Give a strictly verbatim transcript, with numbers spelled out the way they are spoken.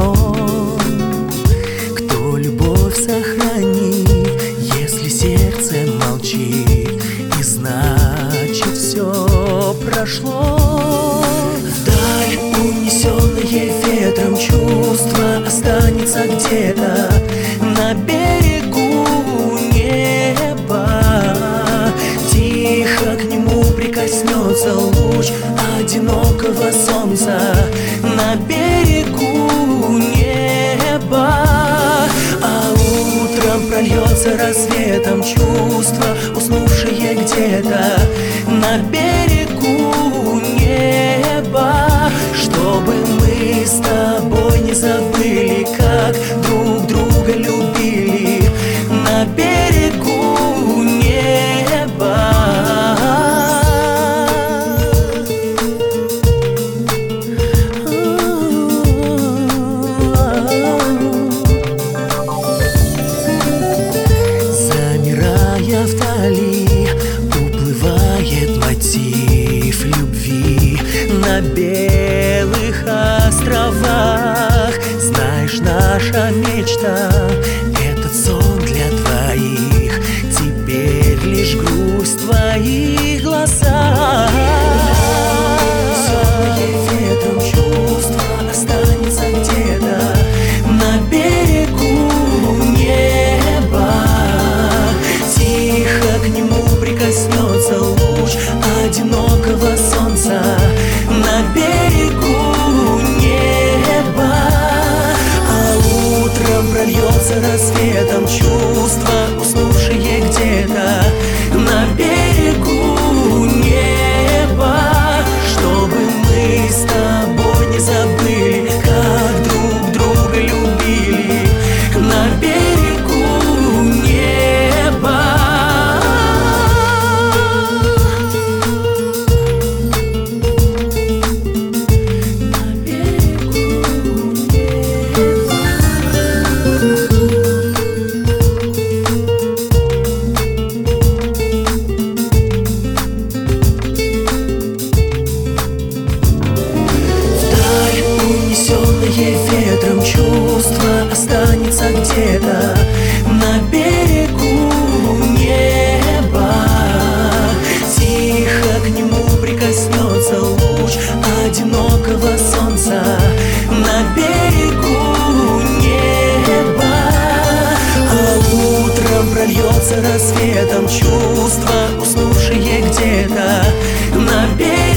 сон. Кто любовь сохранит, если сердце молчит, и значит все прошло. Вдаль унесенное ветром чувство останется где-то на берегу неба. Тихо к нему прикоснется луч одинокого солнца на берегу неба. А утром прольется рассветом чувство, уснувшее где-то на берегу неба. Чтобы мы с тобой не забыли, как друг друга любили на берегу неба. Замирая вдали, уплывает мотив любви на белых островах. Знаешь, наша мечта — этот сон для двоих, теперь лишь грусть в твоих глазах. Ветром чувство останется где-то на берегу неба. Тихо к нему прикоснется луч одинокого солнца на берегу неба. А утром прольется рассветом чувство, уснувшее где-то на берегу неба. Чтобы мы с тобой не забыли, как друг друга любили на берегу неба. Ветром чувство останется где-то на берегу неба. Тихо к нему прикоснется луч одинокого солнца на берегу неба. А утром прольется рассветом чувство, уснувшее где-то на берегу.